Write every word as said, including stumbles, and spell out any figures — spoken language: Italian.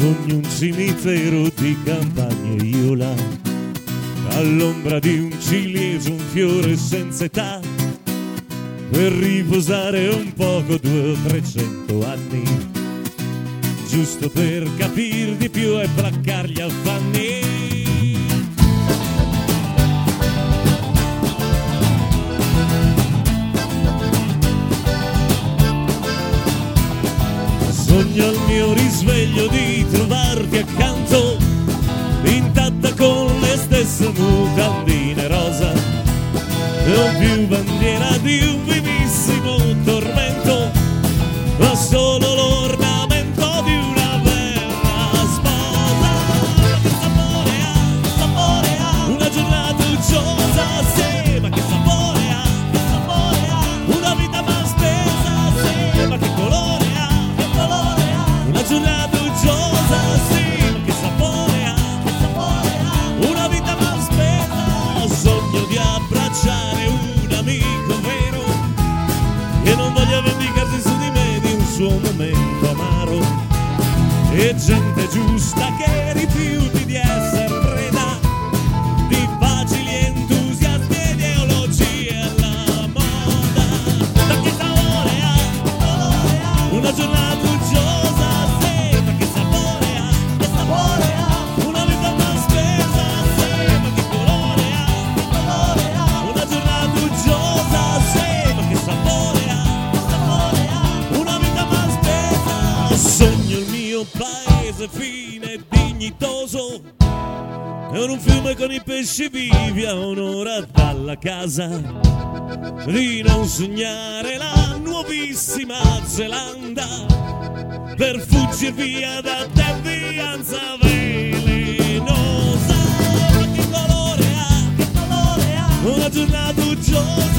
Sogno un cimitero di campagne, io là, all'ombra di un ciliegio, un fiore senza età, per riposare un poco, due o trecento anni, giusto per capir di più e placcar gli affanni. Sogno al mio risveglio di trovarti accanto, intatta con le stesse mutandine rosa, non più bandiera di un vivissimo tormento, ma solo l'ornamento di una bella sposa. Che sapore ha, che sapore ha, una giornata uggiosa, sì, ma che sapore ha, che sapore ha, una vita mal spesa, sì, ma che colore ha, che colore ha, una giornata uggiosa, sì, ma che sapore ha, che sapore ha, una vita mal spesa. Sogno di abbracciare un amico vero che non voglia vendicarsi su di me di un suo momento amaro, e gente giusta che rifiuti di essere preda di facili entusiasmi e ideologie alla moda. Ma che sapore ha, che colore ha, una giornata uggiosa, sì, ma che sapore ha, che sapore ha, una vita mal spesa, sì, ma che colore ha, che colore ha, una giornata uggiosa, sì, ma che sapore ha, che sapore ha, una vita mal spesa. Sogno il mio paese fine e dignitoso, con un fiume con i pesci vivi a un'ora dalla casa, di non sognare la nuovissima Zelanda, per fuggir via da te vianza velenosa. Ma che colore ha, che colore ha, una giornata uggiosa,